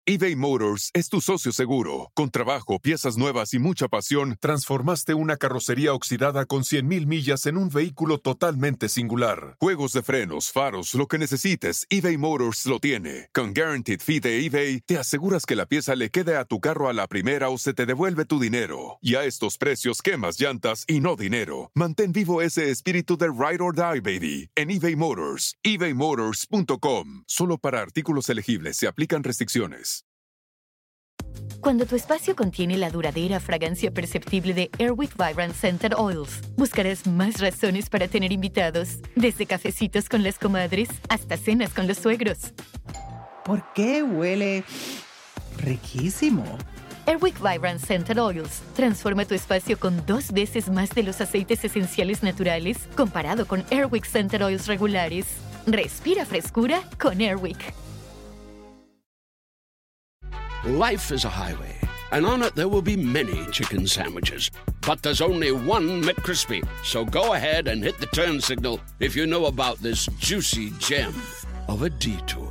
eBay Motors es tu socio seguro. Con trabajo, piezas nuevas y mucha pasión, transformaste una carrocería oxidada con 100,000 millas en un vehículo totalmente singular. Juegos de frenos, faros, lo que necesites, eBay Motors lo tiene. Con Guaranteed Fee de eBay, te aseguras que la pieza le quede a tu carro a la primera o se te devuelve tu dinero. Y a estos precios, quemas llantas y no dinero. Mantén vivo ese espíritu de Ride or Die, baby, en eBay Motors. ebaymotors.com. Solo para artículos elegibles se aplican restricciones. Cuando tu espacio contiene la duradera fragancia perceptible de Airwick Vibrant Scented Oils, buscarás más razones para tener invitados, desde cafecitos con las comadres hasta cenas con los suegros. ¿Por qué huele riquísimo? Airwick Vibrant Scented Oils transforma tu espacio con 2 veces más de los aceites esenciales naturales comparado con Airwick Scented Oils regulares. Respira frescura con Airwick. Life is a highway, and on it there will be many chicken sandwiches. But there's only one McCrispy. So go ahead and hit the turn signal if you know about this juicy gem of a detour.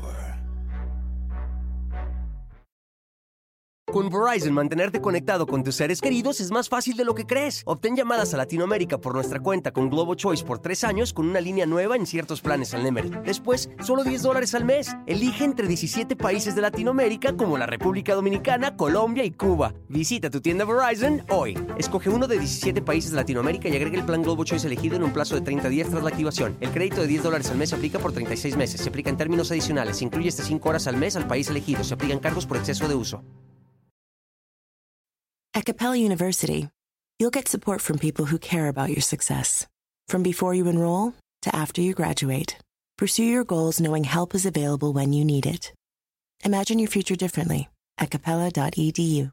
Con Verizon, mantenerte conectado con tus seres queridos es más fácil de lo que crees. Obtén llamadas a Latinoamérica por nuestra cuenta con Globo Choice por 3 años con una línea nueva en ciertos planes al Nemery. Después, solo $10 al mes. Elige entre 17 países de Latinoamérica como la República Dominicana, Colombia y Cuba. Visita tu tienda Verizon hoy. Escoge uno de 17 países de Latinoamérica y agrega el plan Globo Choice elegido en un plazo de 30 días tras la activación. El crédito de $10 al mes se aplica por 36 meses. Se aplica en términos adicionales. Se incluye hasta 5 horas al mes al país elegido. Se aplican cargos por exceso de uso. At Capella University, you'll get support from people who care about your success. From before you enroll to after you graduate, pursue your goals knowing help is available when you need it. Imagine your future differently at capella.edu.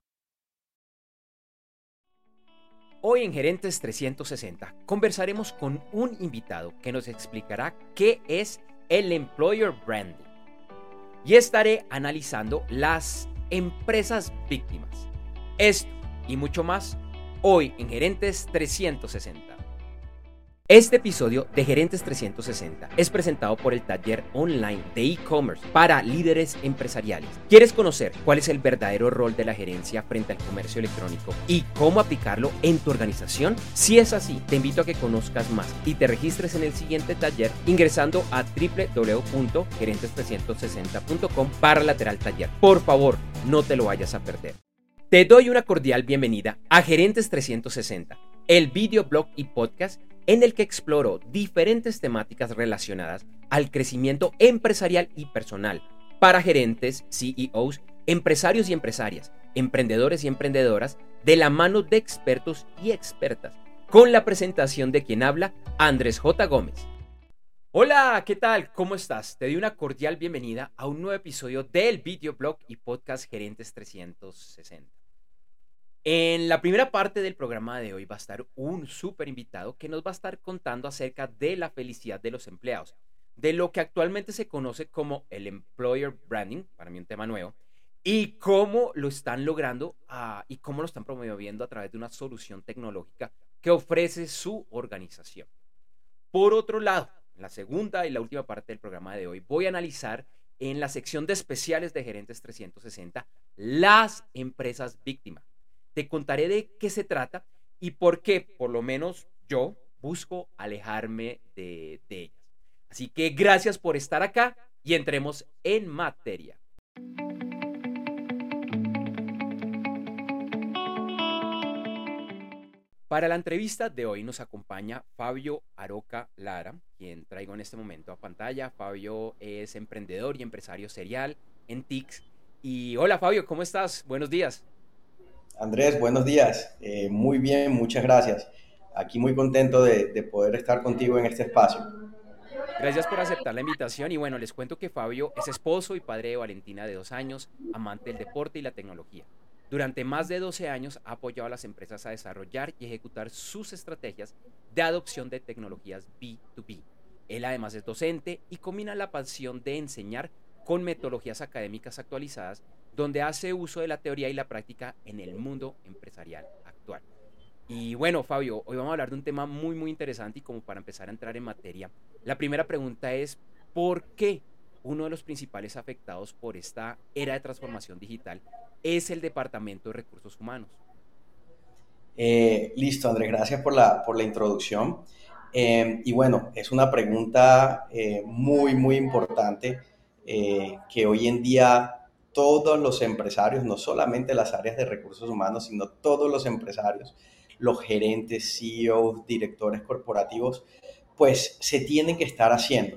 Hoy en Gerentes 360 conversaremos con un invitado que nos explicará qué es el Employer Branding. Y estaré analizando las empresas víctimas. Esto y mucho más hoy en Gerentes 360. Este episodio de Gerentes 360 es presentado por el taller online de e-commerce para líderes empresariales. ¿Quieres conocer cuál es el verdadero rol de la gerencia frente al comercio electrónico y cómo aplicarlo en tu organización? Si es así, te invito a que conozcas más y te registres en el siguiente taller ingresando a www.gerentes360.com/taller. Por favor, no te lo vayas a perder. Te doy una cordial bienvenida a Gerentes 360, el videoblog y podcast en el que exploro diferentes temáticas relacionadas al crecimiento empresarial y personal para gerentes, CEOs, empresarios y empresarias, emprendedores y emprendedoras, de la mano de expertos y expertas, con la presentación de quien habla, Andrés J. Gómez. Hola, ¿qué tal? ¿Cómo estás? Te doy una cordial bienvenida a un nuevo episodio del videoblog y podcast Gerentes 360. En la primera parte del programa de hoy va a estar un súper invitado que nos va a estar contando acerca de la felicidad de los empleados, de lo que actualmente se conoce como el Employer Branding, para mí un tema nuevo, y cómo lo están logrando y cómo lo están promoviendo a través de una solución tecnológica que ofrece su organización. Por otro lado, en la segunda y la última parte del programa de hoy voy a analizar en la sección de especiales de Gerentes 360 las empresas víctimas. Te contaré de qué se trata y por qué, por lo menos yo, busco alejarme de ellas. Así que gracias por estar acá y entremos en materia. Para la entrevista de hoy nos acompaña Fabio Aroca Lara, quien traigo en este momento a pantalla. Fabio es emprendedor y empresario serial en TICS. Y hola Fabio, ¿cómo estás? Buenos días. Andrés, buenos días. Muy bien, muchas gracias. Aquí muy contento de poder estar contigo en este espacio. Gracias por aceptar la invitación y bueno, les cuento que Fabio es esposo y padre de Valentina de 2 años, amante del deporte y la tecnología. Durante más de 12 años ha apoyado a las empresas a desarrollar y ejecutar sus estrategias de adopción de tecnologías B2B. Él además es docente y combina la pasión de enseñar con metodologías académicas actualizadas, donde hace uso de la teoría y la práctica en el mundo empresarial actual. Y bueno, Fabio, hoy vamos a hablar de un tema muy interesante y como para empezar a entrar en materia, la primera pregunta es, ¿por qué uno de los principales afectados por esta era de transformación digital es el Departamento de Recursos Humanos. Listo, Andrés, gracias por la introducción. Y bueno, es una pregunta muy, muy importante que hoy en día todos los empresarios, no solamente las áreas de recursos humanos, sino todos los empresarios, los gerentes, CEOs, directores corporativos, pues se tienen que estar haciendo.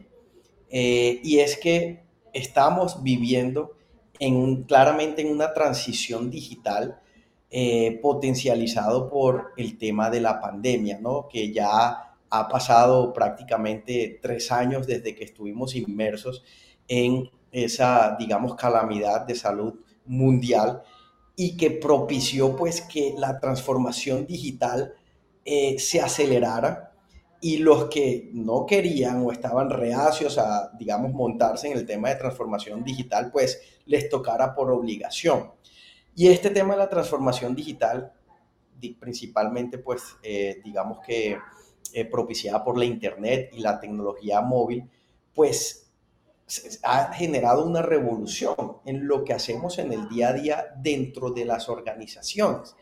Y es que estamos viviendo claramente en una transición digital potencializado por el tema de la pandemia, ¿no? Que ya ha pasado prácticamente 3 años desde que estuvimos inmersos en esa, digamos, calamidad de salud mundial y que propició pues que la transformación digital se acelerara y los que no querían o estaban reacios a, digamos, montarse en el tema de transformación digital, pues les tocara por obligación. Y este tema de la transformación digital, principalmente, pues, digamos que propiciada por la Internet y la tecnología móvil, pues ha generado una revolución en lo que hacemos en el día a día dentro de las organizaciones.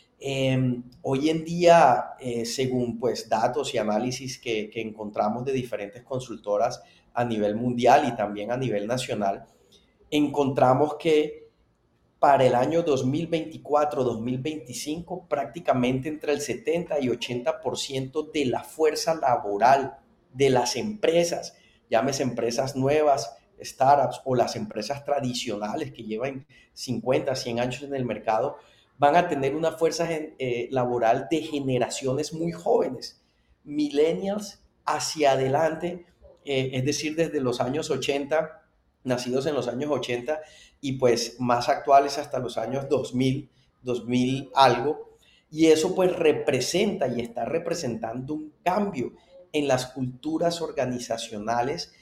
Hoy en día, según pues datos y análisis que encontramos de diferentes consultoras a nivel mundial y también a nivel nacional, encontramos que para el año 2024-2025 prácticamente entre el 70 y 80% de la fuerza laboral de las empresas, llámese empresas nuevas, startups o las empresas tradicionales que llevan 50, 100 años en el mercado, van a tener una fuerza laboral de generaciones muy jóvenes, millennials hacia adelante, es decir, desde los años 80, nacidos en los años 80 y pues más actuales hasta los años 2000 algo, y eso pues representa y está representando un cambio en las culturas organizacionales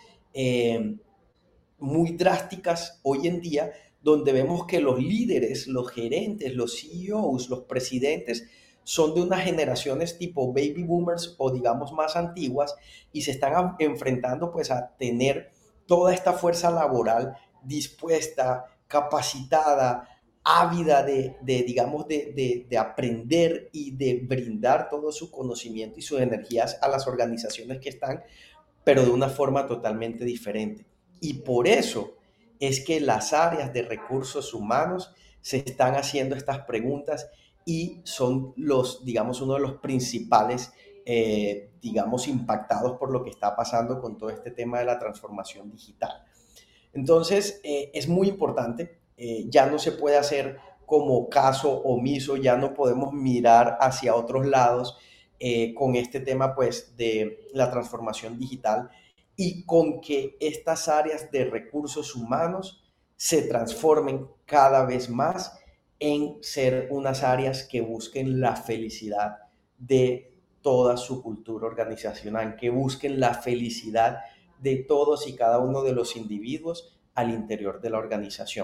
muy drásticas hoy en día, donde vemos que los líderes, los gerentes, los CEOs, los presidentes son de unas generaciones tipo baby boomers o digamos más antiguas y se están enfrentando pues a tener toda esta fuerza laboral dispuesta, capacitada, ávida de aprender y de brindar todo su conocimiento y sus energías a las organizaciones que están, pero de una forma totalmente diferente. Y por eso es que las áreas de recursos humanos se están haciendo estas preguntas y son uno de los principales, impactados por lo que está pasando con todo este tema de la transformación digital. Entonces, es muy importante, ya no se puede hacer como caso omiso, ya no podemos mirar hacia otros lados con este tema, pues, de la transformación digital y con que estas áreas de recursos humanos se transformen cada vez más en ser unas áreas que busquen la felicidad de toda su cultura organizacional, que busquen la felicidad de todos y cada uno de los individuos al interior de la organización.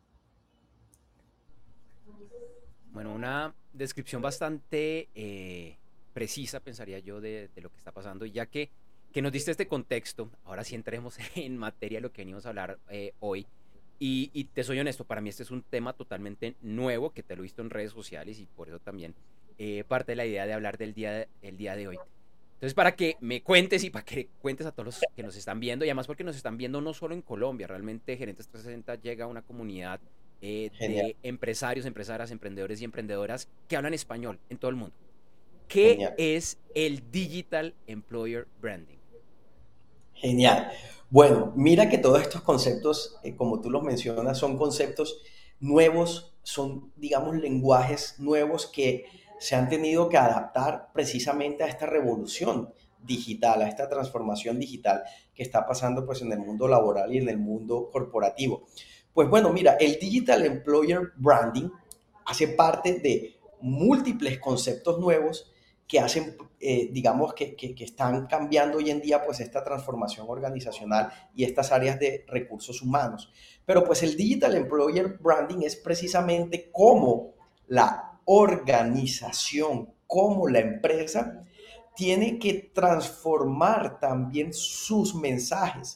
Bueno, una descripción bastante precisa, pensaría yo, de lo que está pasando, y ya que nos diste este contexto, ahora sí entremos en materia de lo que venimos a hablar hoy. Y te soy honesto, para mí este es un tema totalmente nuevo, que te lo he visto en redes sociales y por eso también parte de la idea de hablar del día de hoy. Entonces, para que me cuentes y para que cuentes a todos los que nos están viendo, y además porque nos están viendo no solo en Colombia, realmente Gerentes 360 llega a una comunidad de empresarios, empresarias, emprendedores y emprendedoras que hablan español en todo el mundo. ¿Qué Genial. Es el Digital Employer Branding? Genial. Bueno, mira que todos estos conceptos, como tú los mencionas, son conceptos nuevos, son, digamos, lenguajes nuevos que se han tenido que adaptar precisamente a esta revolución digital, a esta transformación digital que está pasando pues en el mundo laboral y en el mundo corporativo. Pues bueno, mira, el Digital Employer Branding hace parte de múltiples conceptos nuevos que hacen, digamos, que están cambiando hoy en día pues esta transformación organizacional y estas áreas de recursos humanos. Pero pues el Digital Employer Branding es precisamente cómo la organización, cómo la empresa tiene que transformar también sus mensajes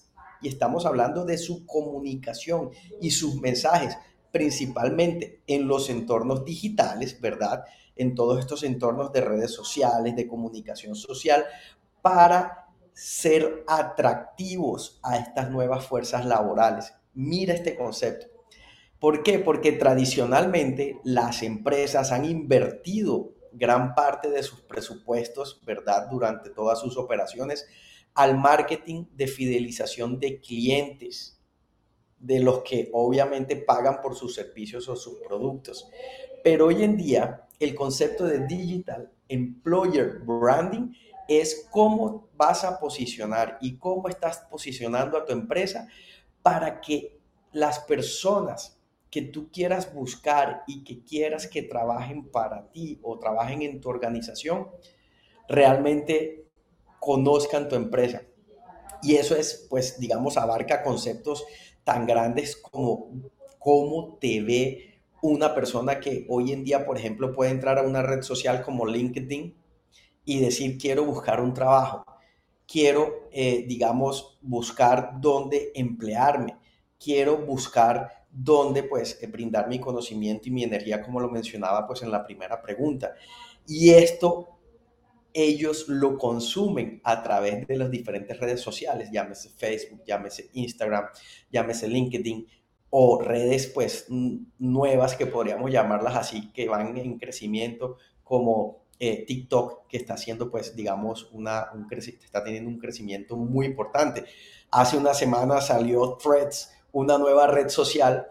y estamos hablando de su comunicación y sus mensajes, principalmente en los entornos digitales, ¿verdad? En todos estos entornos de redes sociales, de comunicación social, para ser atractivos a estas nuevas fuerzas laborales. Mira este concepto. ¿Por qué? Porque tradicionalmente las empresas han invertido gran parte de sus presupuestos, ¿verdad?, durante todas sus operaciones al marketing de fidelización de clientes, de los que obviamente pagan por sus servicios o sus productos. Pero hoy en día el concepto de Digital Employer Branding es cómo vas a posicionar y cómo estás posicionando a tu empresa para que las personas que tú quieras buscar y que quieras que trabajen para ti o trabajen en tu organización, realmente conozcan tu empresa. Y eso es, pues, digamos, abarca conceptos tan grandes como cómo te ve una persona que hoy en día, por ejemplo, puede entrar a una red social como LinkedIn y decir, quiero buscar un trabajo, quiero, digamos, buscar dónde emplearme, quiero buscar dónde, pues, brindar mi conocimiento y mi energía, como lo mencionaba, pues, en la primera pregunta. Y esto ellos lo consumen a través de las diferentes redes sociales, llámese Facebook, llámese Instagram, llámese LinkedIn, o redes, pues, nuevas, que podríamos llamarlas así, que van en crecimiento, como TikTok, que está haciendo, pues, digamos, está teniendo un crecimiento muy importante. Hace una semana salió Threads, una nueva red social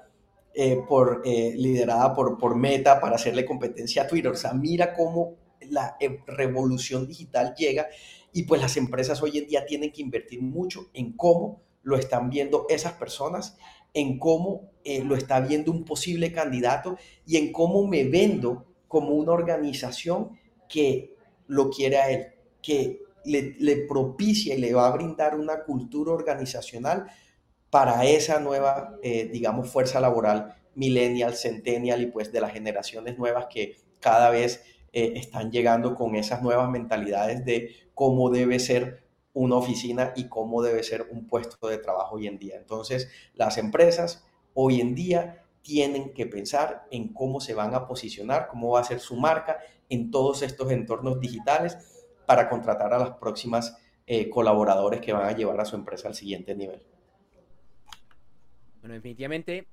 liderada por Meta, para hacerle competencia a Twitter. O sea, mira cómo la revolución digital llega, y pues las empresas hoy en día tienen que invertir mucho en cómo lo están viendo esas personas, en cómo lo está viendo un posible candidato, y en cómo me vendo como una organización que lo quiere a él, que le propicia y le va a brindar una cultura organizacional para esa nueva, digamos, fuerza laboral millennial, centennial, y pues de las generaciones nuevas que cada vez están llegando con esas nuevas mentalidades de cómo debe ser una oficina y cómo debe ser un puesto de trabajo hoy en día. Entonces, las empresas hoy en día tienen que pensar en cómo se van a posicionar, cómo va a ser su marca en todos estos entornos digitales, para contratar a las próximas colaboradores que van a llevar a su empresa al siguiente nivel. Bueno, definitivamente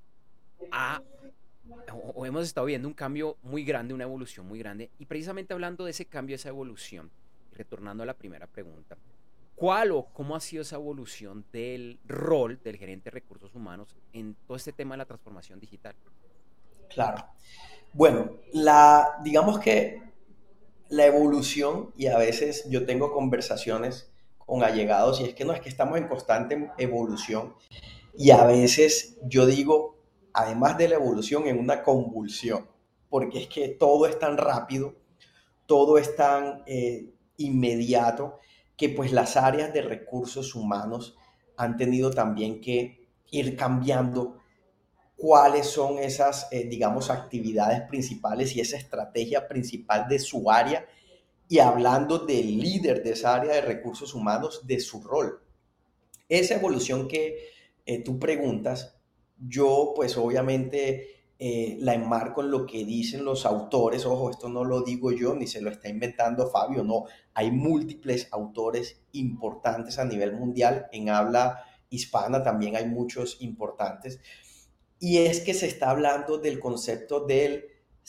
hemos estado viendo un cambio muy grande, una evolución muy grande, y precisamente hablando de ese cambio, esa evolución, y retornando a la primera pregunta, ¿cuál o cómo ha sido esa evolución del rol del gerente de recursos humanos en todo este tema de la transformación digital? Claro. Bueno, digamos que la evolución, y a veces yo tengo conversaciones con allegados, y es que no, es que estamos en constante evolución, y a veces yo digo, además de la evolución, en una convulsión, porque es que todo es tan rápido, todo es tan inmediato, que pues las áreas de recursos humanos han tenido también que ir cambiando cuáles son esas, digamos, actividades principales y esa estrategia principal de su área, y hablando del líder de esa área de recursos humanos, de su rol. Esa evolución que tú preguntas, yo pues obviamente la enmarco en lo que dicen los autores. Ojo, esto no lo digo yo ni se lo está inventando Fabio, no. Hay múltiples autores importantes a nivel mundial, en habla hispana también hay muchos importantes, y es que se está hablando del concepto del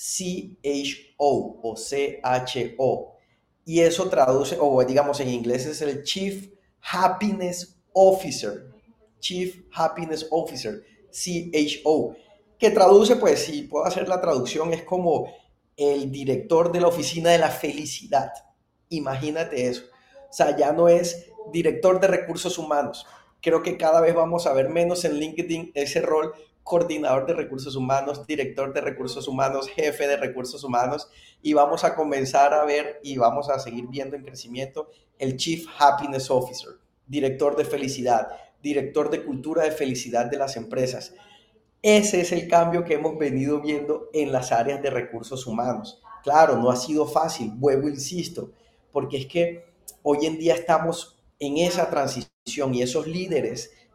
CHO o CHO, y eso traduce, o digamos en inglés es el Chief Happiness Officer, Chief Happiness Officer, CHO, que traduce, pues, si puedo hacer la traducción, es como el director de la oficina de la felicidad. Imagínate eso. O sea, ya no es director de recursos humanos. Creo que cada vez vamos a ver menos en LinkedIn ese rol: coordinador de recursos humanos, director de recursos humanos, jefe de recursos humanos, y vamos a comenzar a ver, y vamos a seguir viendo en crecimiento, el Chief Happiness Officer, director de felicidad, director de cultura de felicidad de las empresas. Ese es el cambio que hemos venido viendo en las áreas de recursos humanos. Claro, no ha sido fácil, vuelvo, insisto, porque es que hoy en día estamos en esa transición, y esos líderes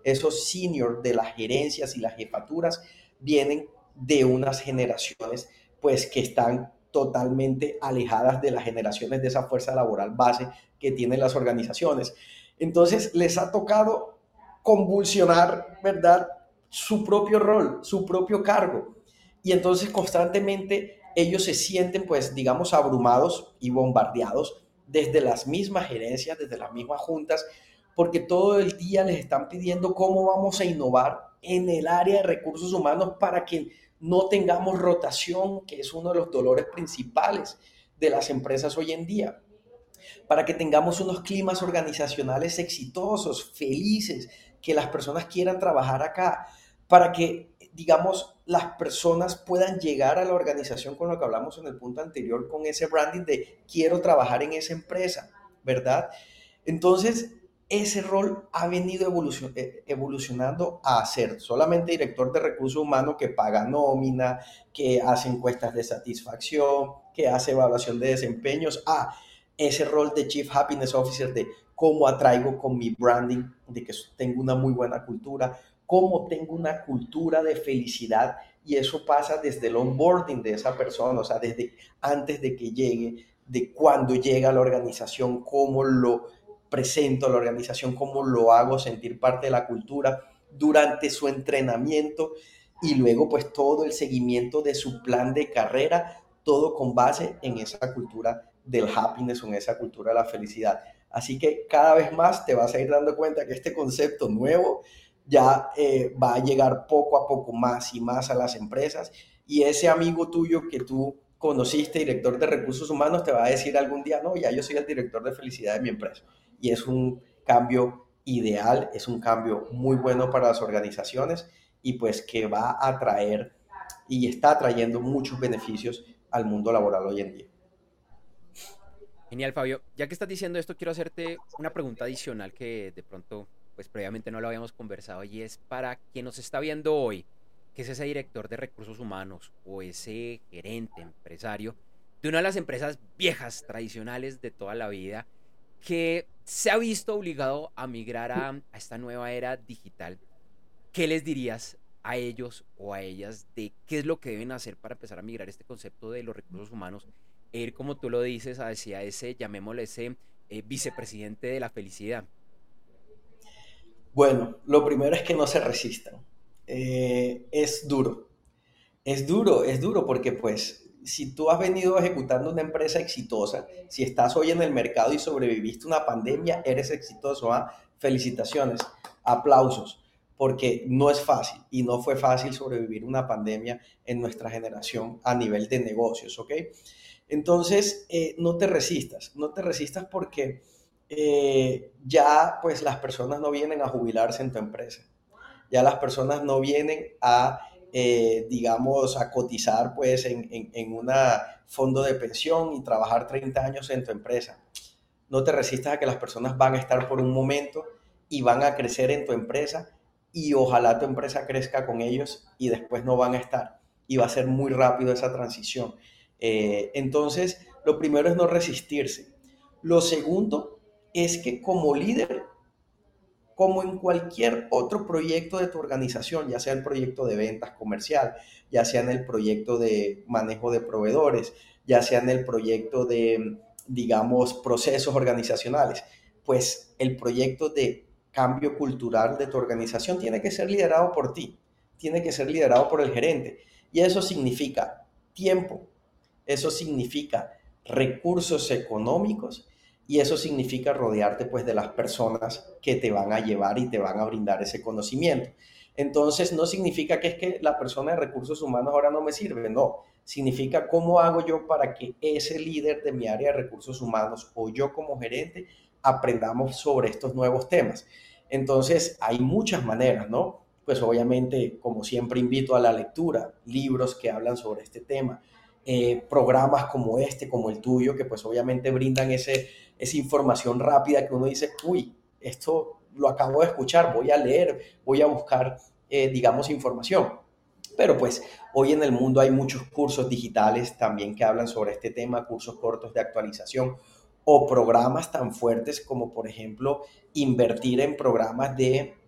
esos seniors de las gerencias y las jefaturas vienen de unas generaciones pues que están totalmente alejadas de las generaciones de esa fuerza laboral base que tienen las organizaciones. Entonces les ha tocado convulsionar, ¿verdad?, su propio rol, su propio cargo. Y entonces constantemente ellos se sienten, pues, digamos, abrumados y bombardeados desde las mismas gerencias, desde las mismas juntas, porque todo el día les están pidiendo cómo vamos a innovar en el área de recursos humanos para que no tengamos rotación, que es uno de los dolores principales de las empresas hoy en día, para que tengamos unos climas organizacionales exitosos, felices, que las personas quieran trabajar acá, para que, digamos, las personas puedan llegar a la organización con lo que hablamos en el punto anterior, con ese branding de quiero trabajar en esa empresa, ¿verdad? Entonces, ese rol ha venido evolucionando a ser solamente director de recursos humanos que paga nómina, que hace encuestas de satisfacción, que hace evaluación de desempeños, a ese rol de Chief Happiness Officer de cómo atraigo con mi branding, de que tengo una muy buena cultura, cómo tengo una cultura de felicidad, y eso pasa desde el onboarding de esa persona, o sea, desde antes de que llegue, de cuando llega a la organización, cómo lo presento a la organización, cómo lo hago sentir parte de la cultura durante su entrenamiento y luego pues todo el seguimiento de su plan de carrera, todo con base en esa cultura del happiness o en esa cultura de la felicidad. Así que cada vez más te vas a ir dando cuenta que este concepto nuevo ya va a llegar poco a poco más y más a las empresas, y ese amigo tuyo que tú conociste, director de recursos humanos, te va a decir algún día, no, ya yo soy el director de felicidad de mi empresa. Y es un cambio ideal, es un cambio muy bueno para las organizaciones y pues que va a traer y está trayendo muchos beneficios al mundo laboral hoy en día. Genial, Fabio. Ya que estás diciendo esto, quiero hacerte una pregunta adicional que de pronto, pues previamente no lo habíamos conversado, y es para quien nos está viendo hoy, que es ese director de recursos humanos o ese gerente, empresario de una de las empresas viejas, tradicionales de toda la vida, que se ha visto obligado a migrar a esta nueva era digital. ¿Qué les dirías a ellos o a ellas de qué es lo que deben hacer para empezar a migrar este concepto de los recursos humanos e ir, como tú lo dices, hacia ese, llamémosle ese vicepresidente de la felicidad? Bueno, lo primero es que no se resistan. Es duro. Es duro porque pues si tú has venido ejecutando una empresa exitosa, si estás hoy en el mercado y sobreviviste una pandemia, eres exitoso, ¿ah? Felicitaciones, aplausos, porque no es fácil y no fue fácil sobrevivir una pandemia en nuestra generación a nivel de negocios, ¿ok? Entonces, no te resistas porque ya pues las personas no vienen a jubilarse en tu empresa, ya las personas no vienen a digamos, a cotizar pues en un fondo de pensión y trabajar 30 años en tu empresa. No te resistas a que las personas van a estar por un momento y van a crecer en tu empresa, y ojalá tu empresa crezca con ellos y después no van a estar. Y va a ser muy rápido esa transición. Entonces, lo primero es no resistirse. Lo segundo es que como líder, como en cualquier otro proyecto de tu organización, ya sea el proyecto de ventas comercial, ya sea en el proyecto de manejo de proveedores, ya sea en el proyecto de, digamos, procesos organizacionales, pues el proyecto de cambio cultural de tu organización tiene que ser liderado por ti, tiene que ser liderado por el gerente. Y eso significa tiempo, eso significa recursos económicos, y eso significa rodearte pues de las personas que te van a llevar y te van a brindar ese conocimiento. Entonces no significa que es que la persona de recursos humanos ahora no me sirve, no. Significa cómo hago yo para que ese líder de mi área de recursos humanos o yo como gerente aprendamos sobre estos nuevos temas. Entonces hay muchas maneras, ¿no? Pues obviamente, como siempre, invito a la lectura, libros que hablan sobre este tema, programas como este, como el tuyo, que pues obviamente brindan esa información rápida que uno dice, uy, esto lo acabo de escuchar, voy a leer, voy a buscar, digamos, información. Pero pues hoy en el mundo hay muchos cursos digitales también que hablan sobre este tema, cursos cortos de actualización o programas tan fuertes como, por ejemplo, invertir en programas de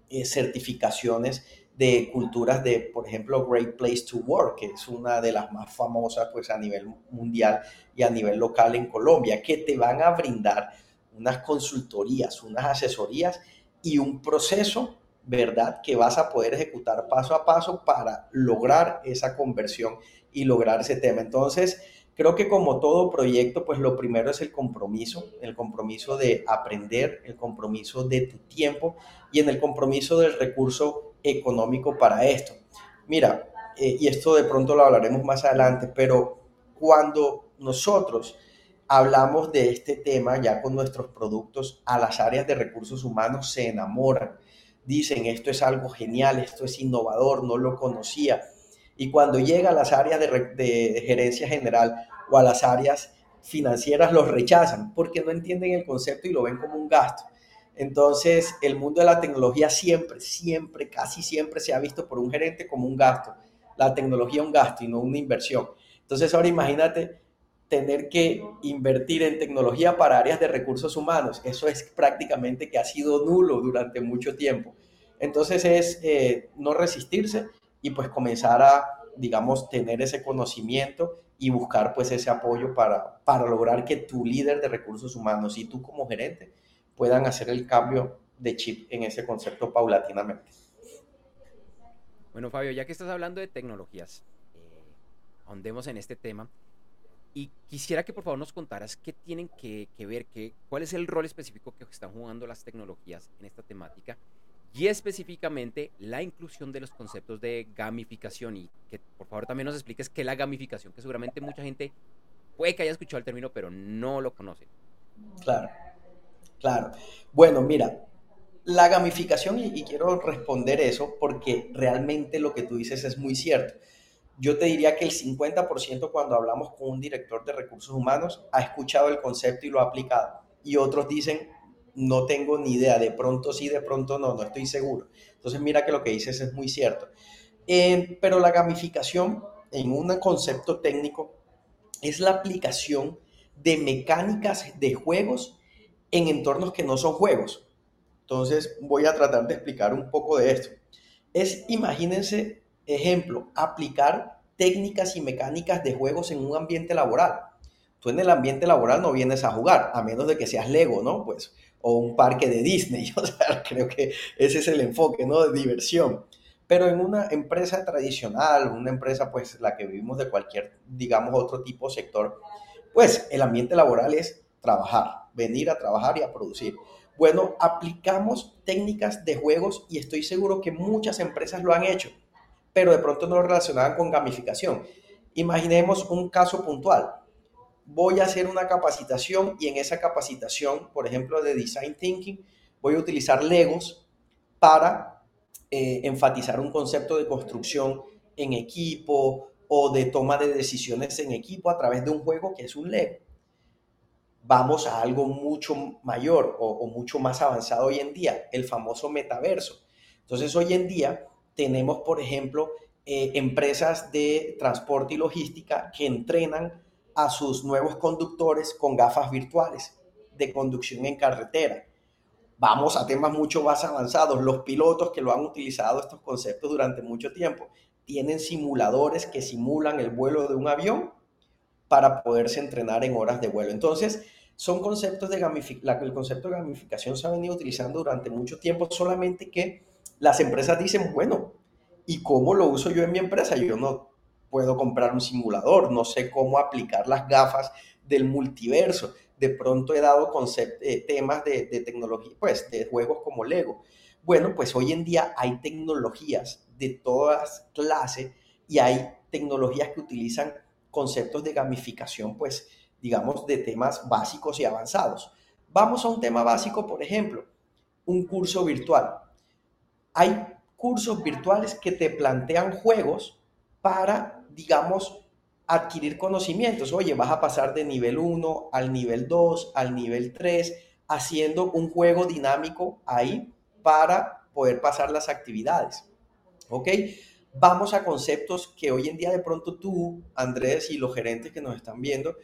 certificaciones de culturas de, por ejemplo, Great Place to Work, que es una de las más famosas pues, a nivel mundial y a nivel local en Colombia, que te van a brindar unas consultorías, unas asesorías y un proceso, ¿verdad?, que vas a poder ejecutar paso a paso para lograr esa conversión y lograr ese tema. Entonces, creo que como todo proyecto, pues lo primero es el compromiso de aprender, el compromiso de tu tiempo y en el compromiso del recurso económico para esto. Mira, y esto de pronto lo hablaremos más adelante, pero cuando nosotros hablamos de este tema ya con nuestros productos, a las áreas de recursos humanos se enamoran. Dicen, esto es algo genial, esto es innovador, no lo conocía. Y cuando llega a las áreas de gerencia general o a las áreas financieras, los rechazan porque no entienden el concepto y lo ven como un gasto. Entonces, el mundo de la tecnología siempre, casi siempre se ha visto por un gerente como un gasto. La tecnología un gasto y no una inversión. Entonces, ahora imagínate tener que invertir en tecnología para áreas de recursos humanos. Eso es prácticamente que ha sido nulo durante mucho tiempo. Entonces, es no resistirse y pues comenzar a, digamos, tener ese conocimiento y buscar pues ese apoyo para lograr que tu líder de recursos humanos y tú como gerente puedan hacer el cambio de chip en ese concepto paulatinamente. Bueno, Fabio, ya que estás hablando de tecnologías, ahondemos en este tema y quisiera que por favor nos contaras qué tienen que ver, cuál es el rol específico que están jugando las tecnologías en esta temática y específicamente la inclusión de los conceptos de gamificación y que por favor también nos expliques qué es la gamificación, que seguramente mucha gente puede que haya escuchado el término pero no lo conoce. Claro. Bueno, mira, la gamificación, y quiero responder eso porque realmente lo que tú dices es muy cierto. Yo te diría que el 50% cuando hablamos con un director de recursos humanos ha escuchado el concepto y lo ha aplicado. Y otros dicen, no tengo ni idea, de pronto sí, de pronto no estoy seguro. Entonces mira que lo que dices es muy cierto. Pero la gamificación en un concepto técnico es la aplicación de mecánicas de juegos en entornos que no son juegos. Entonces voy a tratar de explicar un poco de esto. Imagínense, ejemplo, aplicar técnicas y mecánicas de juegos en un ambiente laboral. Tú en el ambiente laboral no vienes a jugar, a menos de que seas Lego, ¿no? Pues, o un parque de Disney. O sea, creo que ese es el enfoque, ¿no? De diversión. Pero en una empresa tradicional, una empresa, pues, la que vivimos de cualquier, digamos, otro tipo de sector, pues, el ambiente laboral es trabajar, venir a trabajar y a producir. Bueno, aplicamos técnicas de juegos y estoy seguro que muchas empresas lo han hecho, pero de pronto no lo relacionaban con gamificación. Imaginemos un caso puntual. Voy a hacer una capacitación y en esa capacitación, por ejemplo, de Design Thinking, voy a utilizar Legos para enfatizar un concepto de construcción en equipo o de toma de decisiones en equipo a través de un juego que es un Lego. Vamos a algo mucho mayor o mucho más avanzado hoy en día, el famoso metaverso. Entonces, hoy en día tenemos, por ejemplo, empresas de transporte y logística que entrenan a sus nuevos conductores con gafas virtuales de conducción en carretera. Vamos a temas mucho más avanzados. Los pilotos que lo han utilizado estos conceptos durante mucho tiempo tienen simuladores que simulan el vuelo de un avión para poderse entrenar en horas de vuelo. Entonces, son conceptos de el concepto de gamificación se ha venido utilizando durante mucho tiempo, solamente que las empresas dicen, bueno, ¿y cómo lo uso yo en mi empresa? Yo no puedo comprar un simulador, no sé cómo aplicar las gafas del multiverso. De pronto he dado temas de tecnología, pues de juegos como Lego. Bueno, pues hoy en día hay tecnologías de todas clases y hay tecnologías que utilizan conceptos de gamificación, pues, digamos, de temas básicos y avanzados. Vamos a un tema básico, por ejemplo, un curso virtual. Hay cursos virtuales que te plantean juegos para, digamos, adquirir conocimientos. Oye, vas a pasar de nivel 1 al nivel 2, al nivel 3, haciendo un juego dinámico ahí para poder pasar las actividades. ¿Ok? Vamos a conceptos que hoy en día de pronto tú, Andrés, y los gerentes que nos están viendo,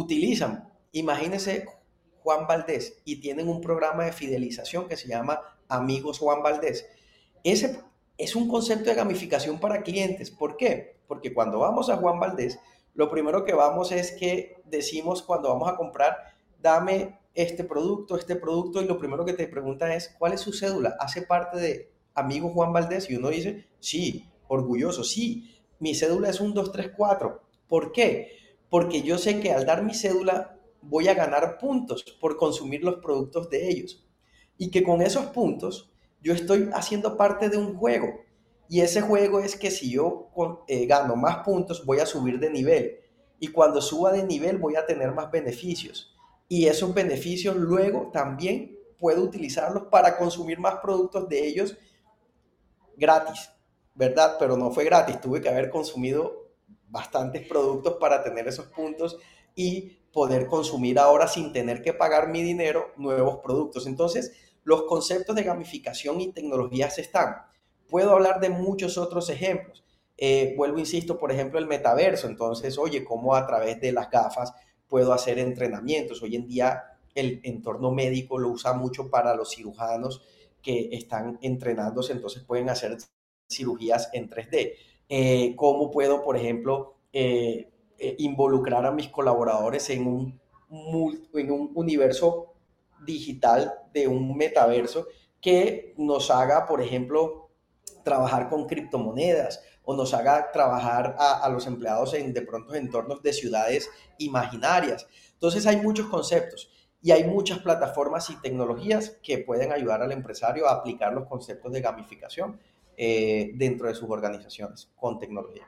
utilizan. Imagínense Juan Valdés y tienen un programa de fidelización que se llama Amigos Juan Valdés. Ese es un concepto de gamificación para clientes. ¿Por qué? Porque cuando vamos a Juan Valdés, lo primero que vamos es que decimos cuando vamos a comprar, dame este producto, y lo primero que te preguntan es, ¿cuál es su cédula? ¿Hace parte de Amigos Juan Valdés? Y uno dice, sí, orgulloso, sí, mi cédula es un 234. ¿Por qué? Porque yo sé que al dar mi cédula voy a ganar puntos por consumir los productos de ellos. Y que con esos puntos yo estoy haciendo parte de un juego. Y ese juego es que si yo gano más puntos, voy a subir de nivel. Y cuando suba de nivel, voy a tener más beneficios. Y esos beneficios luego también puedo utilizarlos para consumir más productos de ellos gratis, ¿verdad? Pero no fue gratis. Tuve que haber consumido bastantes productos para tener esos puntos y poder consumir ahora sin tener que pagar mi dinero nuevos productos. Entonces, los conceptos de gamificación y tecnologías están. Puedo hablar de muchos otros ejemplos. Vuelvo, insisto, por ejemplo, el metaverso. Entonces, oye, cómo a través de las gafas puedo hacer entrenamientos. Hoy en día el entorno médico lo usa mucho para los cirujanos que están entrenándose, entonces pueden hacer cirugías en 3D. ¿Cómo puedo, por ejemplo, involucrar a mis colaboradores en un universo digital de un metaverso que nos haga, por ejemplo, trabajar con criptomonedas o nos haga trabajar a los empleados en de pronto entornos de ciudades imaginarias? Entonces hay muchos conceptos y hay muchas plataformas y tecnologías que pueden ayudar al empresario a aplicar los conceptos de gamificación dentro de sus organizaciones con tecnología.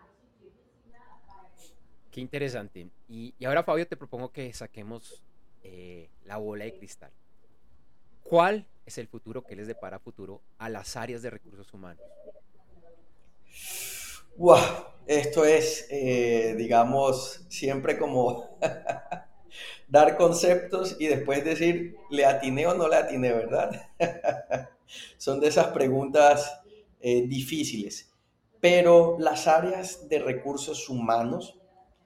Qué interesante. Y ahora, Fabio, te propongo que saquemos la bola de cristal. ¿Cuál es el futuro que les depara futuro a las áreas de recursos humanos? Wow, esto es, digamos, siempre como dar conceptos y después decir, ¿le atiné o no le atiné, verdad? Son de esas preguntas difíciles. Pero las áreas de recursos humanos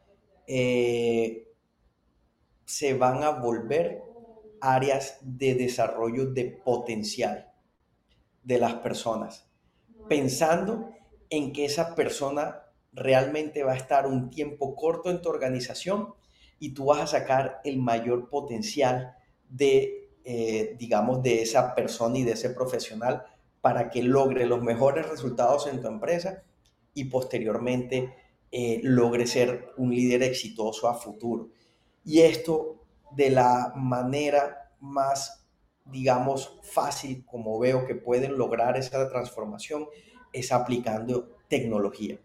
se van a volver áreas de desarrollo de potencial de las personas, pensando en que esa persona realmente va a estar un tiempo corto en tu organización y tú vas a sacar el mayor potencial de, digamos, de esa persona y de ese profesional para que logre los mejores resultados en tu empresa y posteriormente logre ser un líder exitoso a futuro. Y esto de la manera más, digamos, fácil como veo que pueden lograr esa transformación es aplicando tecnología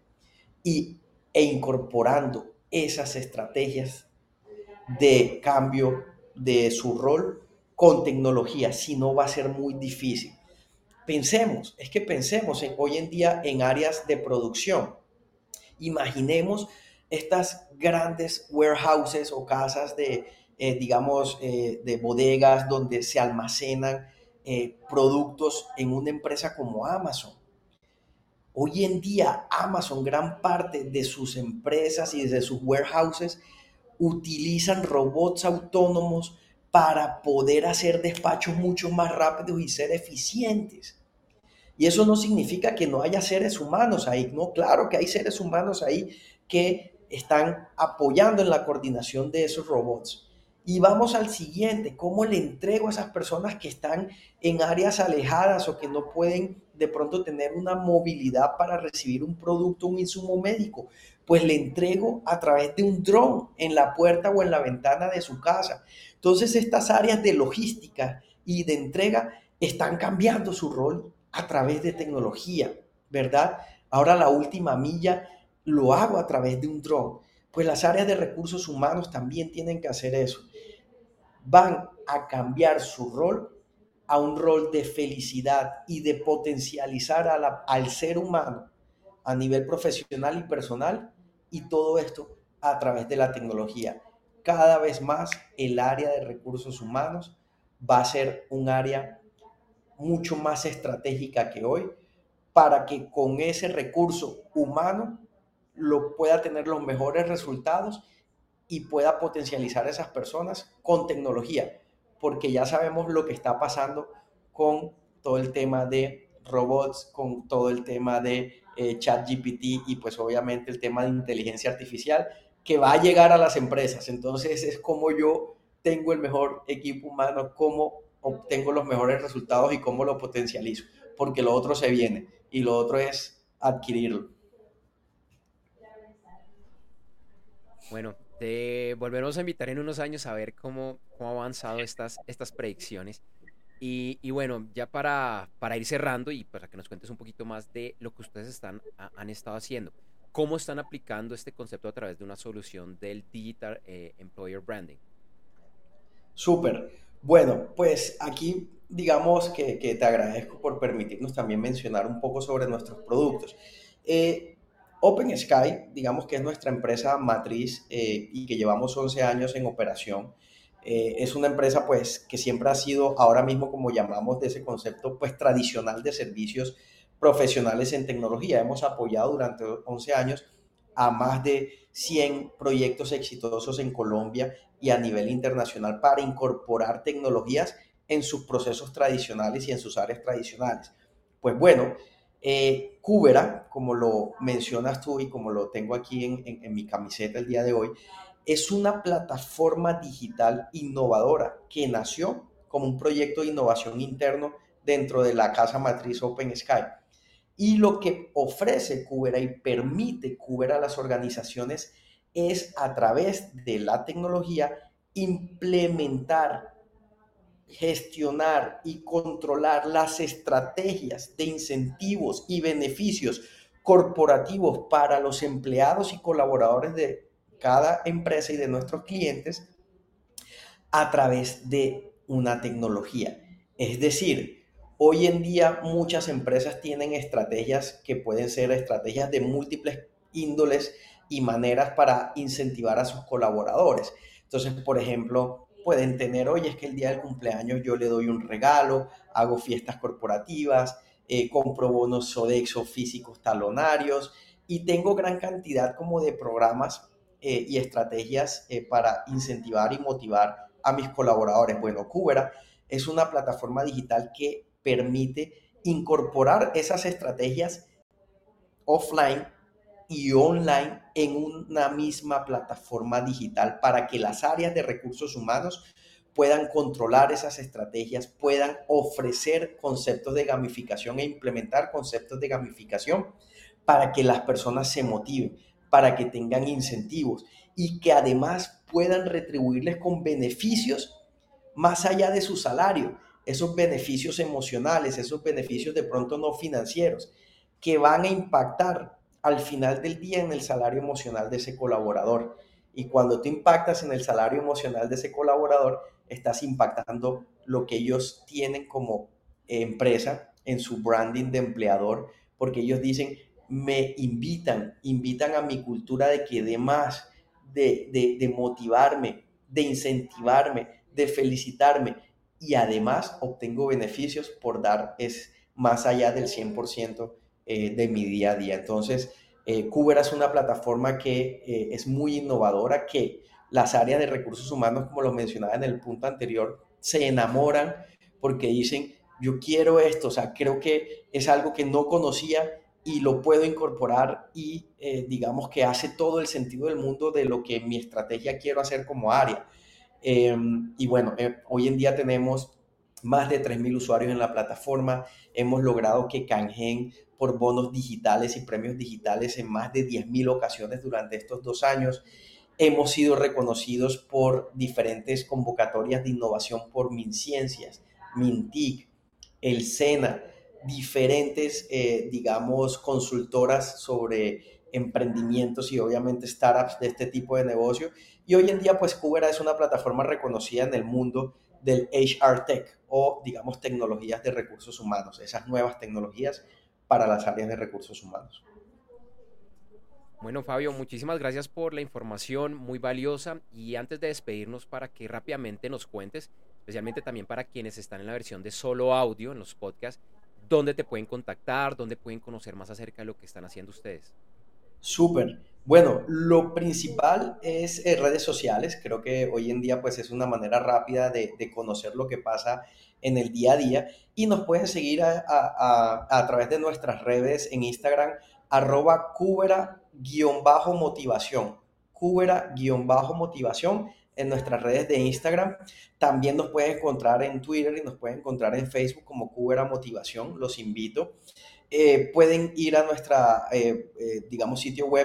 e incorporando esas estrategias de cambio de su rol con tecnología, si no va a ser muy difícil. Pensemos hoy en día en áreas de producción. Imaginemos estas grandes warehouses o casas de, de bodegas donde se almacenan productos en una empresa como Amazon. Hoy en día Amazon, gran parte de sus empresas y de sus warehouses utilizan robots autónomos para poder hacer despachos mucho más rápidos y ser eficientes. Y eso no significa que no haya seres humanos ahí, no, claro que hay seres humanos ahí que están apoyando en la coordinación de esos robots. Y vamos al siguiente, ¿cómo le entrego a esas personas que están en áreas alejadas o que no pueden de pronto tener una movilidad para recibir un producto, un insumo médico? Pues le entrego a través de un dron en la puerta o en la ventana de su casa. Entonces estas áreas de logística y de entrega están cambiando su rol a través de tecnología, ¿verdad? Ahora la última milla lo hago a través de un dron. Pues las áreas de recursos humanos también tienen que hacer eso. Van a cambiar su rol a un rol de felicidad y de potencializar al ser humano a nivel profesional y personal, y todo esto a través de la tecnología. Cada vez más el área de recursos humanos va a ser un área mucho más estratégica que hoy para que con ese recurso humano lo pueda tener los mejores resultados y pueda potencializar a esas personas con tecnología, porque ya sabemos lo que está pasando con todo el tema de robots, con todo el tema de ChatGPT y pues obviamente el tema de inteligencia artificial que va a llegar a las empresas. Entonces es como yo tengo el mejor equipo humano, cómo obtengo los mejores resultados y cómo lo potencializo, porque lo otro se viene y lo otro es adquirirlo. Bueno, te volveremos a invitar en unos años a ver cómo ha avanzado estas predicciones. Y bueno, ya para ir cerrando y para que nos cuentes un poquito más de lo que ustedes han estado haciendo. ¿Cómo están aplicando este concepto a través de una solución del Digital Employer Branding? Súper. Bueno, pues aquí digamos que te agradezco por permitirnos también mencionar un poco sobre nuestros productos. Open Sky, digamos que es nuestra empresa matriz y que llevamos 11 años en operación. Es una empresa pues que siempre ha sido, ahora mismo como llamamos de ese concepto, pues tradicional de servicios profesionales en tecnología. Hemos apoyado durante 11 años a más de 100 proyectos exitosos en Colombia y a nivel internacional para incorporar tecnologías en sus procesos tradicionales y en sus áreas tradicionales. Pues bueno, Cubera, como lo mencionas tú y como lo tengo aquí en mi camiseta el día de hoy, es una plataforma digital innovadora que nació como un proyecto de innovación interno dentro de la casa matriz Open Sky. Y lo que ofrece Cubera y permite Cubera a las organizaciones es a través de la tecnología implementar, gestionar y controlar las estrategias de incentivos y beneficios corporativos para los empleados y colaboradores de cada empresa y de nuestros clientes a través de una tecnología. Es decir, hoy en día muchas empresas tienen estrategias que pueden ser estrategias de múltiples índoles y maneras para incentivar a sus colaboradores. Entonces, por ejemplo, pueden tener, oye, es que el día del cumpleaños yo le doy un regalo, hago fiestas corporativas, compro bonos Sodexo físicos talonarios y tengo gran cantidad como de programas y estrategias para incentivar y motivar a mis colaboradores. Bueno, Cubera es una plataforma digital que permite incorporar esas estrategias offline y online en una misma plataforma digital para que las áreas de recursos humanos puedan controlar esas estrategias, puedan ofrecer conceptos de gamificación e implementar conceptos de gamificación para que las personas se motiven, para que tengan incentivos y que además puedan retribuirles con beneficios más allá de su salario, esos beneficios emocionales, esos beneficios de pronto no financieros, que van a impactar al final del día en el salario emocional de ese colaborador. Y cuando tú impactas en el salario emocional de ese colaborador, estás impactando lo que ellos tienen como empresa en su branding de empleador, porque ellos dicen, me invitan a mi cultura de que dé más, de motivarme, de incentivarme, de felicitarme y además obtengo beneficios por dar es más allá del 100% de mi día a día. Entonces, Cubera es una plataforma que es muy innovadora, que las áreas de recursos humanos, como lo mencionaba en el punto anterior, se enamoran porque dicen, yo quiero esto, o sea, creo que es algo que no conocía y lo puedo incorporar y digamos que hace todo el sentido del mundo de lo que mi estrategia quiero hacer como área. Y bueno, hoy en día tenemos más de 3,000 usuarios en la plataforma. Hemos logrado que canjeen por bonos digitales y premios digitales en más de 10,000 ocasiones durante estos 2 años. Hemos sido reconocidos por diferentes convocatorias de innovación por MinCiencias, MinTIC, el SENA, diferentes, digamos, consultoras sobre emprendimientos y obviamente startups de este tipo de negocio. Y hoy en día, pues, Cubera es una plataforma reconocida en el mundo del HR Tech o, digamos, tecnologías de recursos humanos, esas nuevas tecnologías para las áreas de recursos humanos. Bueno, Fabio, muchísimas gracias por la información muy valiosa y antes de despedirnos para que rápidamente nos cuentes, especialmente también para quienes están en la versión de solo audio en los podcasts, dónde te pueden contactar, dónde pueden conocer más acerca de lo que están haciendo ustedes. Súper. Bueno, lo principal es redes sociales. Creo que hoy en día pues es una manera rápida de conocer lo que pasa en el día a día y nos pueden seguir a través de nuestras redes en Instagram, @cubera_motivación, cubera_motivación en nuestras redes de Instagram. También nos pueden encontrar en Twitter y nos pueden encontrar en Facebook como Cubera Motivación. Los invito. Pueden ir a nuestra, digamos, sitio web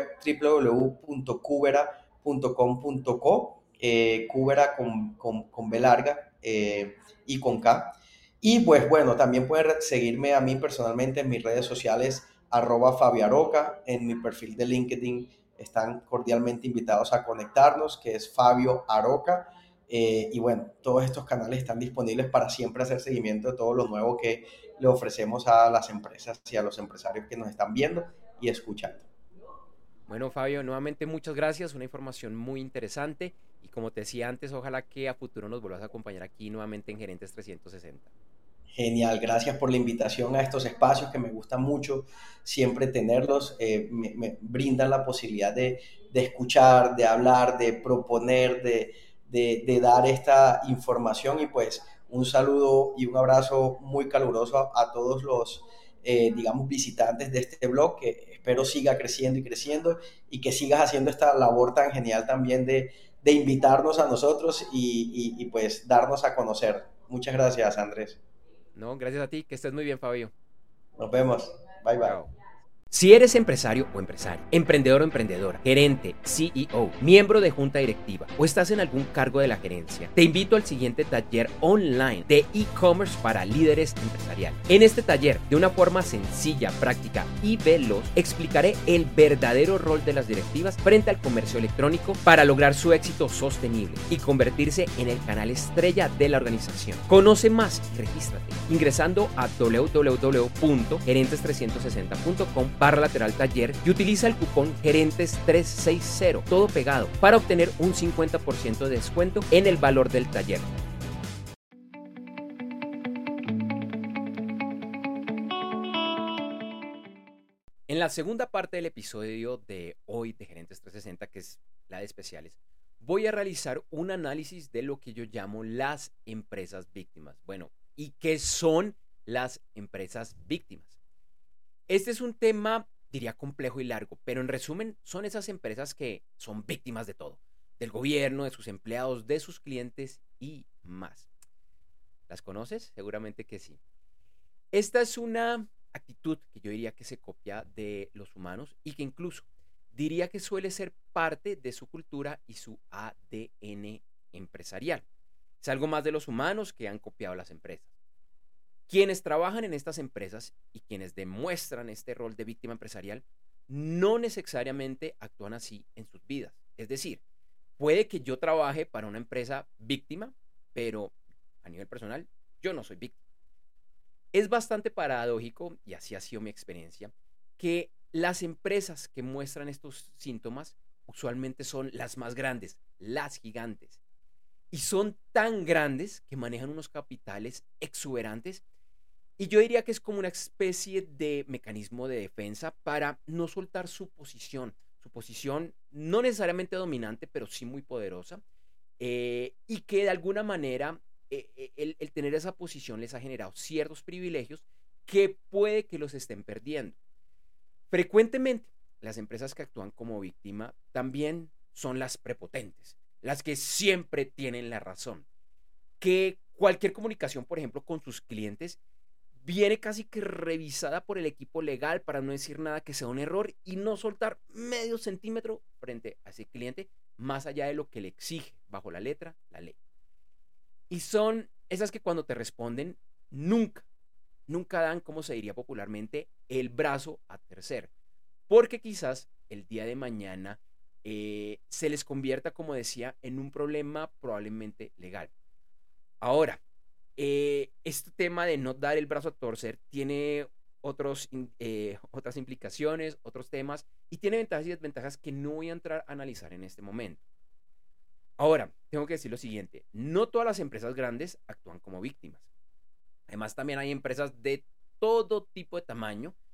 www.cubera.com.co, Cubera con B larga y con K. Y pues bueno, también pueden seguirme a mí personalmente en mis redes sociales, @FabioAroca, en mi perfil de LinkedIn están cordialmente invitados a conectarnos, que es Fabio Aroca. Y bueno, todos estos canales están disponibles para siempre hacer seguimiento de todo lo nuevo que le ofrecemos a las empresas y a los empresarios que nos están viendo y escuchando. Bueno, Fabio, nuevamente muchas gracias, una información muy interesante y como te decía antes, ojalá que a futuro nos vuelvas a acompañar aquí nuevamente en Gerentes 360. Genial, gracias por la invitación a estos espacios que me gusta mucho siempre tenerlos. Me brindan la posibilidad de escuchar, de hablar, de proponer, de dar esta información y pues un saludo y un abrazo muy caluroso a todos los, digamos, visitantes de este blog que espero siga creciendo y creciendo y que sigas haciendo esta labor tan genial también de invitarnos a nosotros y pues darnos a conocer. Muchas gracias, Andrés. No, gracias a ti, que estés muy bien, Fabio. Nos vemos. Bye bye. Chao. Si eres empresario o empresaria, emprendedor o emprendedora, gerente, CEO, miembro de junta directiva o estás en algún cargo de la gerencia, te invito al siguiente taller online de e-commerce para líderes empresariales. En este taller, de una forma sencilla, práctica y veloz, explicaré el verdadero rol de las directivas frente al comercio electrónico para lograr su éxito sostenible y convertirse en el canal estrella de la organización. Conoce más y regístrate ingresando a www.gerentes360.com/taller y utiliza el cupón Gerentes360, todo pegado, para obtener un 50% de descuento en el valor del taller. En la segunda parte del episodio de hoy de Gerentes 360, que es la de especiales, voy a realizar un análisis de lo que yo llamo las empresas víctimas. Bueno, ¿y qué son las empresas víctimas? Este es un tema, diría, complejo y largo, pero en resumen son esas empresas que son víctimas de todo, del gobierno, de sus empleados, de sus clientes y más. ¿Las conoces? Seguramente que sí. Esta es una actitud que yo diría que se copia de los humanos y que incluso diría que suele ser parte de su cultura y su ADN empresarial. Es algo más de los humanos que han copiado las empresas. Quienes trabajan en estas empresas y quienes demuestran este rol de víctima empresarial no necesariamente actúan así en sus vidas. Es decir, puede que yo trabaje para una empresa víctima, pero a nivel personal yo no soy víctima. Es bastante paradójico, y así ha sido mi experiencia, que las empresas que muestran estos síntomas usualmente son las más grandes, las gigantes. Y son tan grandes que manejan unos capitales exuberantes. Y yo diría que es como una especie de mecanismo de defensa para no soltar su posición no necesariamente dominante, pero sí muy poderosa, y que de alguna manera el tener esa posición les ha generado ciertos privilegios que puede que los estén perdiendo. Frecuentemente, las empresas que actúan como víctima también son las prepotentes, las que siempre tienen la razón, que cualquier comunicación, por ejemplo, con sus clientes, viene casi que revisada por el equipo legal para no decir nada que sea un error y no soltar medio centímetro frente a ese cliente, más allá de lo que le exige bajo la letra la ley. Y son esas que cuando te responden, nunca dan, como se diría popularmente, el brazo a torcer, porque quizás el día de mañana se les convierta, como decía, en un problema probablemente legal. Ahora, este tema de no dar el brazo a torcer tiene otras implicaciones, otros temas, y tiene ventajas y desventajas que no voy a entrar a analizar en este momento. Ahora, tengo que decir lo siguiente, no todas las empresas grandes actúan como víctimas. Además, también hay empresas de todo tipo de tamaño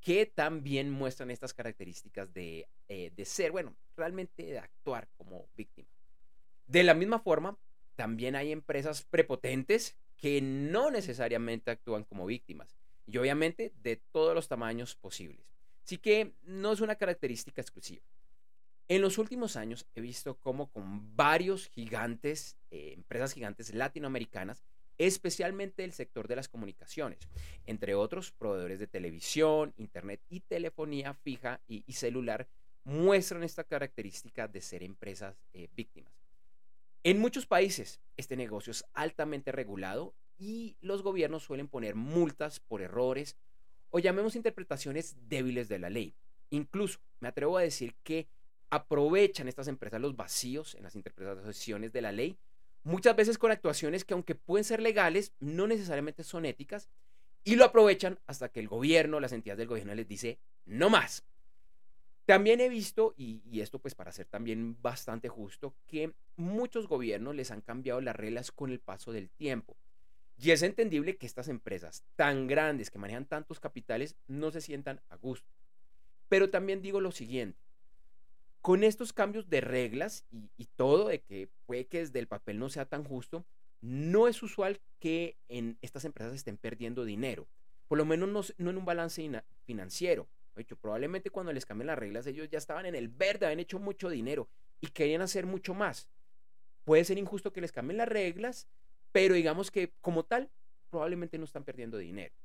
que también muestran estas características de ser, bueno, realmente de actuar como víctima. De la misma forma, también hay empresas prepotentes que no necesariamente actúan como víctimas y obviamente de todos los tamaños posibles. Así que no es una característica exclusiva. En los últimos años he visto cómo con varios gigantes, empresas gigantes latinoamericanas, especialmente el sector de las comunicaciones, entre otros proveedores de televisión, internet y telefonía fija y celular, muestran esta característica de ser empresas víctimas. En muchos países, este negocio es altamente regulado y los gobiernos suelen poner multas por errores o llamemos interpretaciones débiles de la ley. Incluso me atrevo a decir que aprovechan estas empresas los vacíos en las interpretaciones de la ley, muchas veces con actuaciones que aunque pueden ser legales, no necesariamente son éticas, y lo aprovechan hasta que el gobierno, las entidades del gobierno les dice no más. También he visto, y esto pues para ser también bastante justo, que muchos gobiernos les han cambiado las reglas con el paso del tiempo. Y es entendible que estas empresas tan grandes que manejan tantos capitales no se sientan a gusto. Pero también digo lo siguiente, con estos cambios de reglas y todo, de que puede que desde el papel no sea tan justo, no es usual que en estas empresas estén perdiendo dinero, por lo menos no en un balance financiero. De hecho, probablemente cuando les cambien las reglas, ellos ya estaban en el verde, habían hecho mucho dinero y querían hacer mucho más. Puede ser injusto que les cambien las reglas, pero digamos que como tal, probablemente no están perdiendo dinero.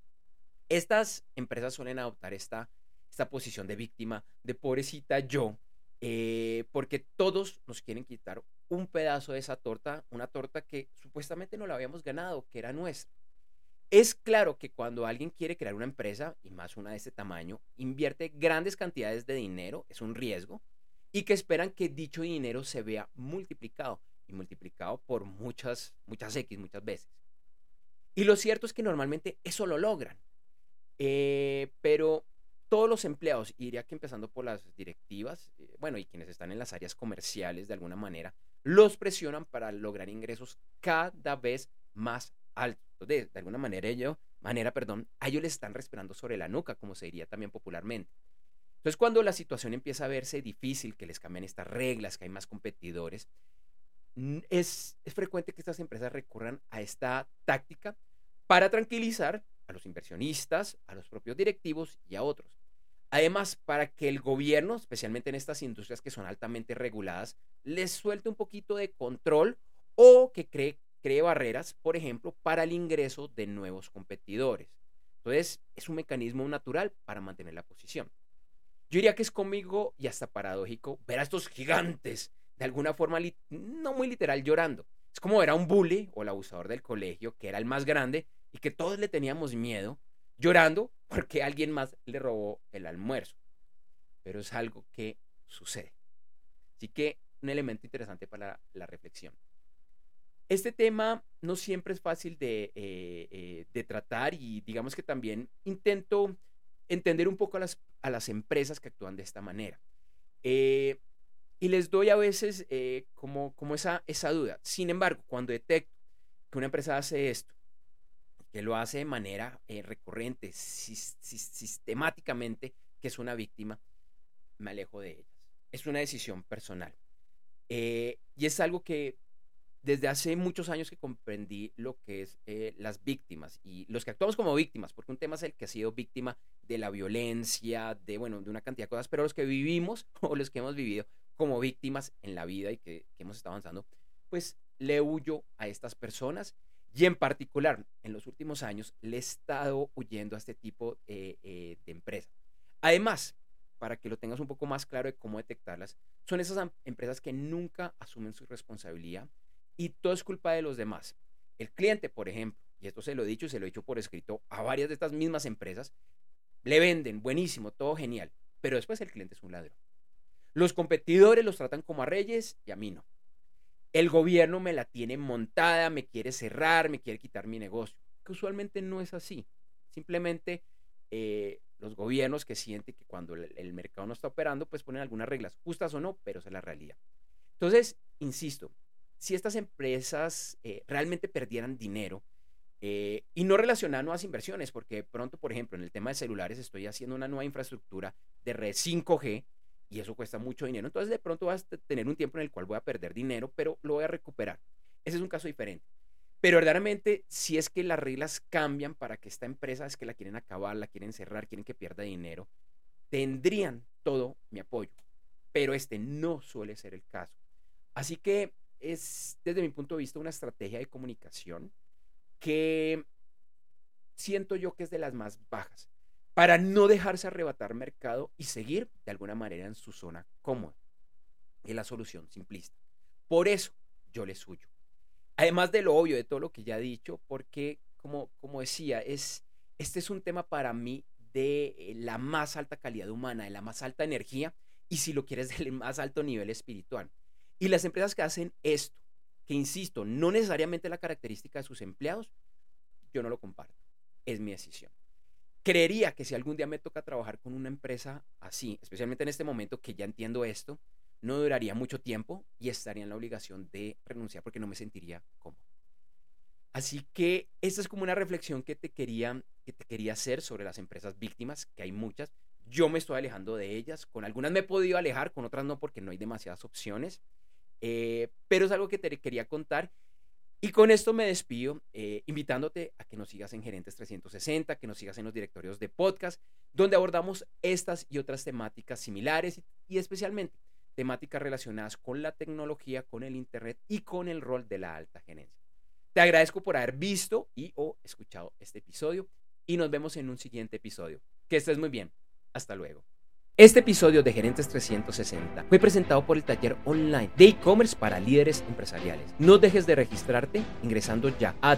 Estas empresas suelen adoptar esta posición de víctima, de pobrecita yo, porque todos nos quieren quitar un pedazo de esa torta, una torta que supuestamente no la habíamos ganado, que era nuestra. Es claro que cuando alguien quiere crear una empresa, y más una de este tamaño, invierte grandes cantidades de dinero, es un riesgo, y que esperan que dicho dinero se vea multiplicado, y multiplicado por muchas X, muchas veces. Y lo cierto es que normalmente eso lo logran. Pero todos los empleados, y diría que empezando por las directivas, bueno, y quienes están en las áreas comerciales de alguna manera, los presionan para lograr ingresos cada vez más altos. De alguna manera, a ellos les están respirando sobre la nuca, como se diría también popularmente. Entonces, cuando la situación empieza a verse difícil, que les cambian estas reglas, que hay más competidores, es frecuente que estas empresas recurran a esta táctica para tranquilizar a los inversionistas, a los propios directivos y a otros. Además, para que el gobierno, especialmente en estas industrias que son altamente reguladas, les suelte un poquito de control o que cree barreras, por ejemplo, para el ingreso de nuevos competidores. Entonces, es un mecanismo natural para mantener la posición. Yo diría que es cómico y hasta paradójico ver a estos gigantes, de alguna forma no muy literal, llorando. Es como ver a un bully o el abusador del colegio, que era el más grande y que todos le teníamos miedo, llorando porque alguien más le robó el almuerzo. Pero es algo que sucede. Así que un elemento interesante para la reflexión. Este tema no siempre es fácil de tratar y digamos que también intento entender un poco a las empresas que actúan de esta manera. Y les doy a veces como esa duda. Sin embargo, cuando detecto que una empresa hace esto, que lo hace de manera recurrente, sistemáticamente, que es una víctima, me alejo de ellas. Es una decisión personal. Y es algo que desde hace muchos años que comprendí lo que es las víctimas y los que actuamos como víctimas, porque un tema es el que ha sido víctima de la violencia, de una cantidad de cosas, pero los que vivimos o los que hemos vivido como víctimas en la vida y que hemos estado avanzando, pues le huyo a estas personas y en particular en los últimos años le he estado huyendo a este tipo de empresas. Además, para que lo tengas un poco más claro de cómo detectarlas, son esas empresas que nunca asumen su responsabilidad y todo es culpa de los demás. El cliente, por ejemplo, y esto se lo he dicho y se lo he dicho por escrito a varias de estas mismas empresas, le venden, buenísimo, todo genial, pero después el cliente es un ladrón. Los competidores los tratan como a reyes y a mí no. El gobierno me la tiene montada, me quiere cerrar, me quiere quitar mi negocio, que usualmente no es así. Simplemente los gobiernos que sienten que cuando el mercado no está operando, pues ponen algunas reglas, justas o no, pero esa es la realidad. Entonces, insisto, si estas empresas realmente perdieran dinero, Y no relacionada a nuevas inversiones, porque de pronto, por ejemplo, en el tema de celulares estoy haciendo una nueva infraestructura de red 5G y eso cuesta mucho dinero. Entonces, de pronto vas a tener un tiempo en el cual voy a perder dinero, pero lo voy a recuperar. Ese es un caso diferente. Pero verdaderamente, si es que las reglas cambian para que esta empresa es que la quieren acabar, la quieren cerrar, quieren que pierda dinero, tendrían todo mi apoyo. Pero este no suele ser el caso. Así que es, desde mi punto de vista, una estrategia de comunicación que siento yo que es de las más bajas, para no dejarse arrebatar mercado y seguir de alguna manera en su zona cómoda. Es la solución simplista. Por eso yo les huyo. Además de lo obvio, de todo lo que ya he dicho, porque como decía, este es un tema para mí de la más alta calidad humana, de la más alta energía y si lo quieres del más alto nivel espiritual. Y las empresas que hacen esto, que insisto, no necesariamente la característica de sus empleados, yo no lo comparto. Es mi decisión. Creería que si algún día me toca trabajar con una empresa así, especialmente en este momento que ya entiendo esto, no duraría mucho tiempo y estaría en la obligación de renunciar porque no me sentiría cómodo. Así que esta es como una reflexión que te quería hacer sobre las empresas víctimas, que hay muchas. Yo me estoy alejando de ellas. Con algunas me he podido alejar, con otras no, porque no hay demasiadas opciones. Pero es algo que te quería contar. Y con esto me despido, invitándote a que nos sigas en Gerentes 360, que nos sigas en los directorios de podcast, donde abordamos estas y otras temáticas similares y especialmente temáticas relacionadas con la tecnología, con el internet y con el rol de la alta gerencia. Te agradezco por haber visto y o escuchado este episodio y nos vemos en un siguiente episodio. Que estés muy bien. Hasta luego. Este episodio de Gerentes 360 fue presentado por el taller online de e-commerce para líderes empresariales. No dejes de registrarte ingresando ya a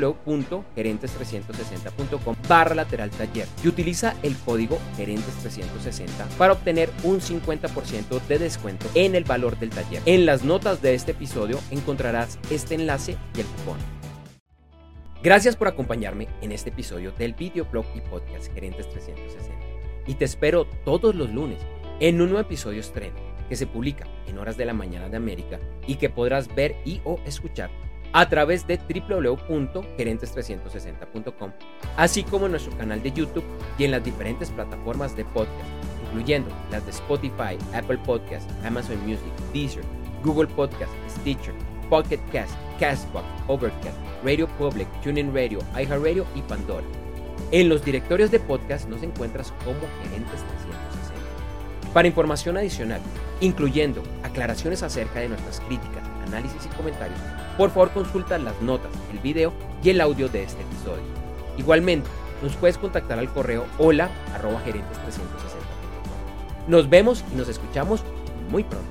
www.gerentes360.com/taller y utiliza el código Gerentes360 para obtener un 50% de descuento en el valor del taller. En las notas de este episodio encontrarás este enlace y el cupón. Gracias por acompañarme en este episodio del videoblog y podcast Gerentes 360. Y te espero todos los lunes en un nuevo episodio estreno que se publica en horas de la mañana de América y que podrás ver y o escuchar a través de www.gerentes360.com, así como en nuestro canal de YouTube y en las diferentes plataformas de podcast, incluyendo las de Spotify, Apple Podcasts, Amazon Music, Deezer, Google Podcasts, Stitcher, Pocket Cast, Castbox, Overcast, Radio Public, TuneIn Radio, iHeartRadio y Pandora. En los directorios de podcast nos encuentras como Gerentes 360. Para información adicional, incluyendo aclaraciones acerca de nuestras críticas, análisis y comentarios, por favor consulta las notas, el video y el audio de este episodio. Igualmente, nos puedes contactar al correo hola@gerentes360.com. Nos vemos y nos escuchamos muy pronto.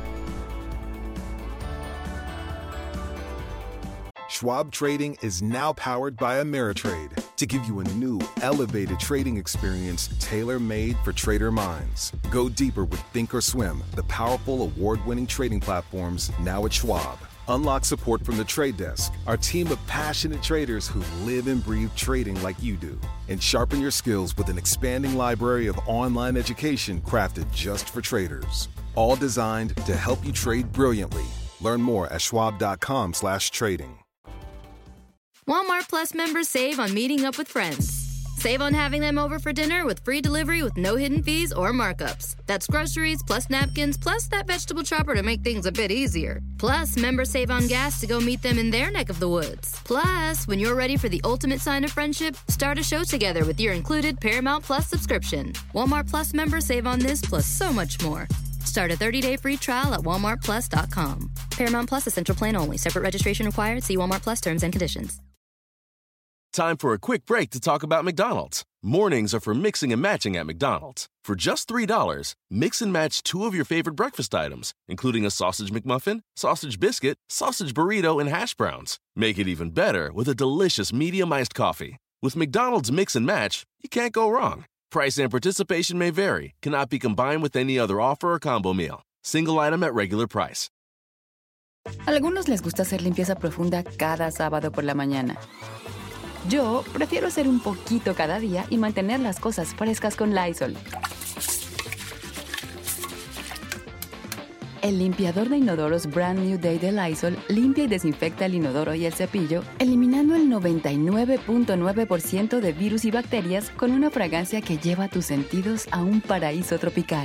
Schwab Trading is now powered by Ameritrade to give you a new, elevated trading experience tailor-made for trader minds. Go deeper with Thinkorswim, the powerful award-winning trading platforms now at Schwab. Unlock support from the Trade Desk, our team of passionate traders who live and breathe trading like you do. And sharpen your skills with an expanding library of online education crafted just for traders. All designed to help you trade brilliantly. Learn more at schwab.com/trading. Walmart Plus members save on meeting up with friends. Save on having them over for dinner with free delivery with no hidden fees or markups. That's groceries, plus napkins, plus that vegetable chopper to make things a bit easier. Plus, members save on gas to go meet them in their neck of the woods. Plus, when you're ready for the ultimate sign of friendship, start a show together with your included Paramount Plus subscription. Walmart Plus members save on this plus so much more. Start a 30-day free trial at walmartplus.com. Paramount Plus Essential Plan only. Separate registration required. See Walmart Plus terms and conditions. Time for a quick break to talk about McDonald's. Mornings are for mixing and matching at McDonald's. For just $3, mix and match 2 of your favorite breakfast items, including a sausage McMuffin, sausage biscuit, sausage burrito, and hash browns. Make it even better with a delicious medium iced coffee. With McDonald's Mix and Match, you can't go wrong. Price and participation may vary. Cannot be combined with any other offer or combo meal. Single item at regular price. Algunos les gusta hacer limpieza profunda cada sábado por la mañana. Yo prefiero hacer un poquito cada día y mantener las cosas frescas con Lysol. El limpiador de inodoros Brand New Day de Lysol limpia y desinfecta el inodoro y el cepillo, eliminando el 99.9% de virus y bacterias con una fragancia que lleva tus sentidos a un paraíso tropical.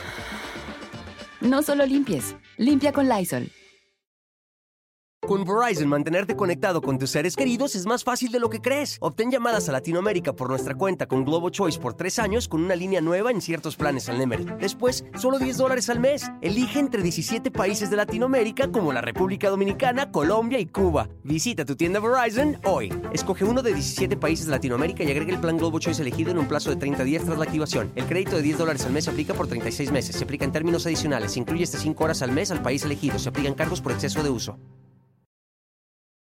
No solo limpies, limpia con Lysol. Con Verizon, mantenerte conectado con tus seres queridos es más fácil de lo que crees. Obtén llamadas a Latinoamérica por nuestra cuenta con Globo Choice por 3 años con una línea nueva en ciertos planes al Nemery. Después, solo $10 al mes. Elige entre 17 países de Latinoamérica como la República Dominicana, Colombia y Cuba. Visita tu tienda Verizon hoy. Escoge uno de 17 países de Latinoamérica y agrega el plan Globo Choice elegido en un plazo de 30 días tras la activación. El crédito de $10 al mes se aplica por 36 meses. Se aplica en términos adicionales. Se incluye hasta 5 horas al mes al país elegido. Se aplican cargos por exceso de uso.